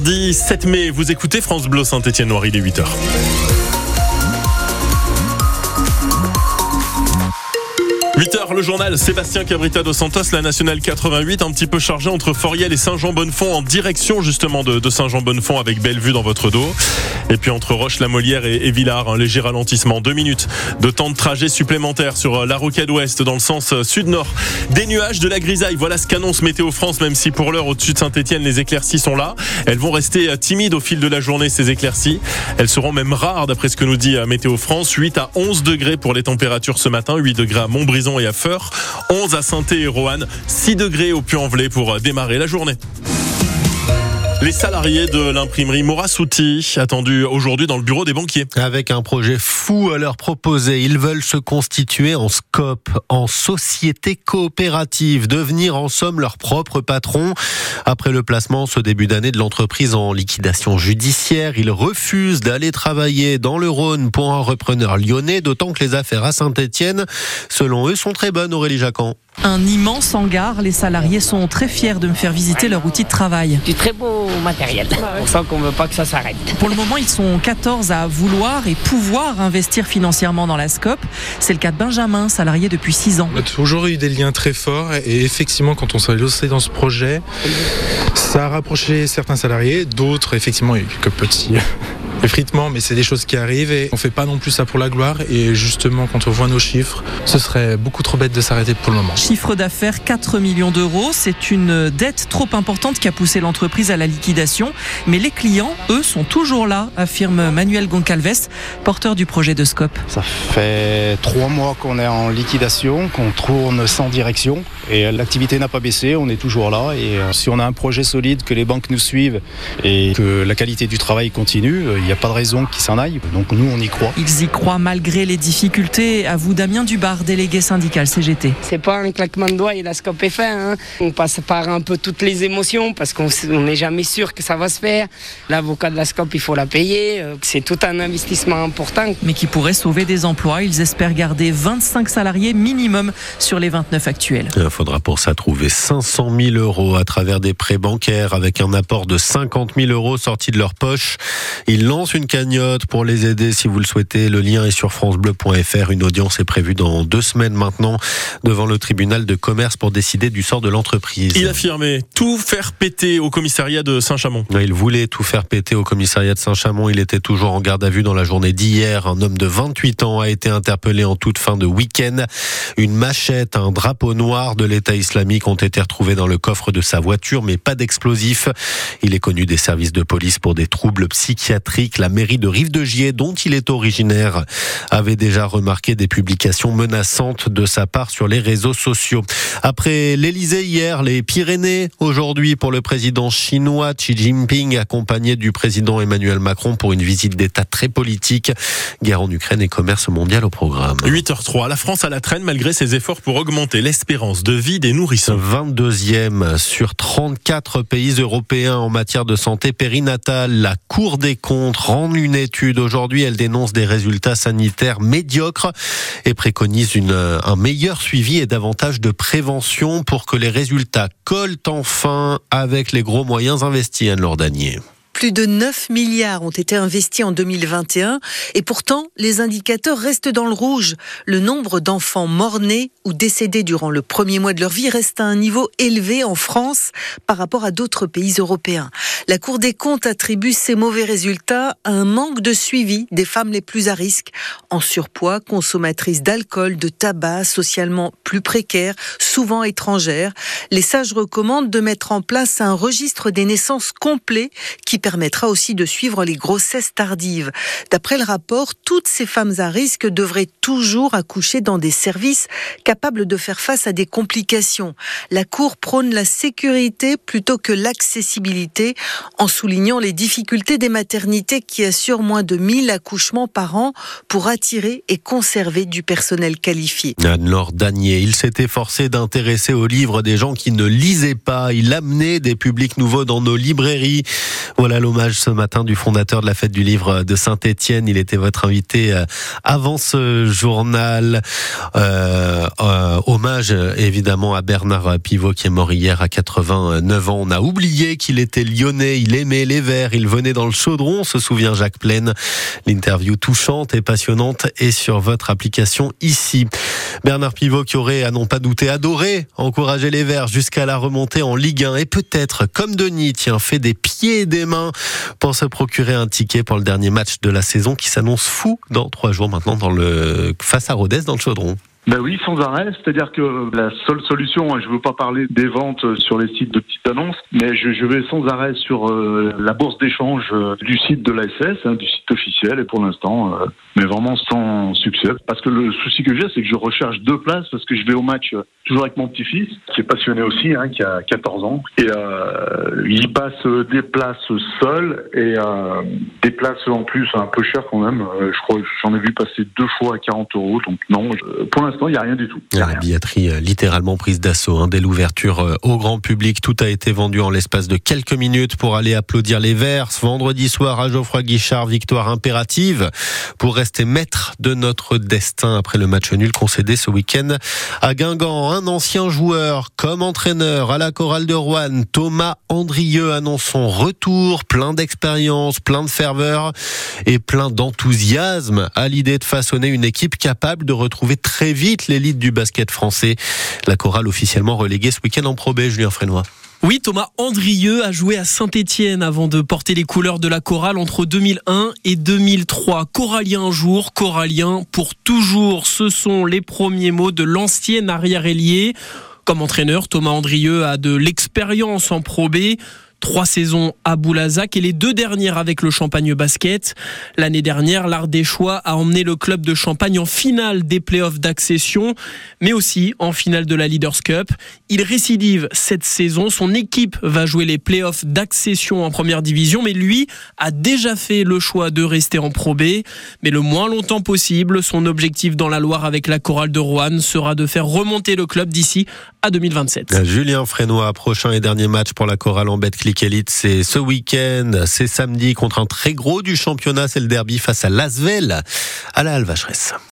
mardi 7 mai, vous écoutez France Bleu Saint-Étienne-Loire, il est 8h. 8h, le journal, Sébastien Cabrita dos Santos, la nationale 88, un petit peu chargée entre Foriel et Saint-Jean-Bonnefond, en direction justement de Saint-Jean-Bonnefond avec Bellevue dans votre dos. Et puis entre Roche-la-Molière et Villars, un léger ralentissement. 2 minutes de temps de trajet supplémentaire sur la rocade ouest dans le sens sud-nord. Des nuages, de la grisaille, voilà ce qu'annonce Météo France, même si pour l'heure au-dessus de Saint-Étienne, les éclaircies sont là. Elles vont rester timides au fil de la journée, ces éclaircies. Elles seront même rares d'après ce que nous dit Météo France. 8 à 11 degrés pour les températures ce matin, 8 degrés à Montbrison et à Feurs, 11 à Saint-Étienne et Roanne, 6 degrés au Puy-en-Velay pour démarrer la journée. Les salariés de l'imprimerie Maurras-Outil attendus aujourd'hui dans le bureau des banquiers. Avec un projet fou à leur proposer, ils veulent se constituer en SCOP, en société coopérative, devenir en somme leur propre patron. Après le placement ce début d'année de l'entreprise en liquidation judiciaire, ils refusent d'aller travailler dans le Rhône pour un repreneur lyonnais, d'autant que les affaires à Saint-Étienne, selon eux, sont très bonnes, Aurélie Jacquan. Un immense hangar, les salariés sont très fiers de me faire visiter leur outil de travail. Du très beau matériel. On sent qu'on ne veut pas que ça s'arrête. Pour le moment, ils sont 14 à vouloir et pouvoir investir financièrement dans la SCOP. C'est le cas de Benjamin, salarié depuis 6 ans. On a toujours eu des liens très forts et effectivement, quand on s'est lancé dans ce projet, ça a rapproché certains salariés, d'autres, effectivement, il y a eu quelques petits effritements, mais c'est des choses qui arrivent et on ne fait pas non plus ça pour la gloire. Et justement, quand on voit nos chiffres, ce serait beaucoup trop bête de s'arrêter pour le moment. Chiffre d'affaires 4 millions d'euros, c'est une dette trop importante qui a poussé l'entreprise à la liquidation. Mais les clients, eux, sont toujours là, affirme Manuel Goncalves, porteur du projet de SCOP. Ça fait 3 mois qu'on est en liquidation, qu'on tourne sans direction et l'activité n'a pas baissé, on est toujours là. Et si on a un projet solide, que les banques nous suivent et que la qualité du travail continue, il n'y a pas de raison qu'ils s'en aillent. Donc nous, on y croit. Ils y croient malgré les difficultés. À vous, Damien Dubar, délégué syndical CGT. C'est pas un claquement de doigts et la SCOP est fait. On passe par un peu toutes les émotions parce qu'on n'est jamais sûr que ça va se faire. L'avocat de la SCOP, il faut la payer. C'est tout un investissement important. Mais qui pourrait sauver des emplois. Ils espèrent garder 25 salariés minimum sur les 29 actuels. Il faudra pour ça trouver 500 000 euros à travers des prêts bancaires avec un apport de 50 000 euros sortis de leur poche. Ils lancent une cagnotte pour les aider si vous le souhaitez. Le lien est sur francebleu.fr. Une audience est prévue dans 2 semaines maintenant devant le tribunal de commerce pour décider du sort de l'entreprise. Il affirmait tout faire péter au commissariat de Saint-Chamond. Il voulait tout faire péter au commissariat de Saint-Chamond. Il était toujours en garde à vue dans la journée d'hier. Un homme de 28 ans a été interpellé en toute fin de week-end. Une machette, un drapeau noir de l'État islamique ont été retrouvés dans le coffre de sa voiture, mais pas d'explosifs. Il est connu des services de police pour des troubles psychiatriques. La mairie de Rive-de-Gier, dont il est originaire, avait déjà remarqué des publications menaçantes de sa part sur les réseaux sociaux. Après l'Elysée hier, les Pyrénées aujourd'hui pour le président chinois Xi Jinping, accompagné du président Emmanuel Macron pour une visite d'État très politique. Guerre en Ukraine et commerce mondial au programme. 8h03, la France à la traîne malgré ses efforts pour augmenter l'espérance de vie des nourrissons. 22e sur 34 pays européens en matière de santé périnatale. La Cour des comptes rend une étude. Aujourd'hui, elle dénonce des résultats sanitaires médiocres et préconise un meilleur suivi et davantage de prévention pour que les résultats collent enfin avec les gros moyens investis, Anne Lordanier. Plus de 9 milliards ont été investis en 2021 et pourtant, les indicateurs restent dans le rouge. Le nombre d'enfants morts-nés ou décédés durant le premier mois de leur vie reste à un niveau élevé en France par rapport à d'autres pays européens. La Cour des comptes attribue ces mauvais résultats à un manque de suivi des femmes les plus à risque, en surpoids, consommatrices d'alcool, de tabac, socialement plus précaires, souvent étrangères. Les sages recommandent de mettre en place un registre des naissances complet qui permettra aussi de suivre les grossesses tardives. D'après le rapport, toutes ces femmes à risque devraient toujours accoucher dans des services capables de faire face à des complications. La Cour prône la sécurité plutôt que l'accessibilité, en soulignant les difficultés des maternités qui assurent moins de 1000 accouchements par an pour attirer et conserver du personnel qualifié. Anne-Laure Danier, il s'est efforcé d'intéresser aux livres des gens qui ne lisaient pas. Il amenait des publics nouveaux dans nos librairies. Voilà Voilà l'hommage ce matin du fondateur de la Fête du Livre de Saint-Étienne. Il était votre invité avant ce journal. Hommage évidemment à Bernard Pivot qui est mort hier à 89 ans. On a oublié qu'il était lyonnais, il aimait les Verts, il venait dans le chaudron, se souvient Jacques Plaine. L'interview touchante et passionnante est sur votre application ici. Bernard Pivot qui aurait, à n'en pas douter, adoré encourager les Verts jusqu'à la remontée en Ligue 1 et peut-être, comme Denis, fait des pieds et des mains pour se procurer un ticket pour le dernier match de la saison qui s'annonce fou dans 3 jours maintenant face à Rodez dans le Chaudron. Ben oui, sans arrêt. C'est-à-dire que la seule solution, je ne veux pas parler des ventes sur les sites de petites annonces, mais je vais sans arrêt sur la bourse d'échange du site de l'ASS, du site officiel, et pour l'instant, mais vraiment sans succès. Parce que le souci que j'ai, c'est que je recherche 2 places, parce que je vais au match toujours avec mon petit-fils, qui est passionné aussi, qui a 14 ans, et il passe des places seul, et des places en plus un peu chères quand même. Je crois que j'en ai vu passer 2 fois à 40 €, donc non, pour l'instant, il n'y a rien du tout. La billetterie littéralement prise d'assaut. Dès l'ouverture au grand public, tout a été vendu en l'espace de quelques minutes pour aller applaudir les Verts. Vendredi soir à Geoffroy-Guichard, victoire impérative pour rester maître de notre destin après le match nul concédé ce week-end à Guingamp. Un ancien joueur comme entraîneur à la chorale de Roanne, Thomas Andrieux, annonce son retour, plein d'expérience, plein de ferveur et plein d'enthousiasme à l'idée de façonner une équipe capable de retrouver très vite l'élite du basket français. La chorale officiellement reléguée ce week-end en Pro B, Julien Frénois. Oui, Thomas Andrieux a joué à Saint-Étienne avant de porter les couleurs de la chorale entre 2001 et 2003. Corallien un jour, corallien pour toujours. Ce sont les premiers mots de l'ancien arrière-ailier. Comme entraîneur, Thomas Andrieux a de l'expérience en Pro B. 3 saisons à Boulazac et les 2 dernières avec le Champagne Basket. L'année dernière, l'Ardéchois a emmené le club de Champagne en finale des playoffs d'accession, mais aussi en finale de la Leaders Cup. Il récidive cette saison. Son équipe va jouer les playoffs d'accession en première division, mais lui a déjà fait le choix de rester en Pro B. Mais le moins longtemps possible, son objectif dans la Loire avec la chorale de Roanne sera de faire remonter le club d'ici à 2027. Julien Frénois, prochain et dernier match pour la chorale en Betclic Elite, c'est ce week-end, c'est samedi contre un très gros du championnat, c'est le derby face à l'Asvel à la Halle Vacheresse.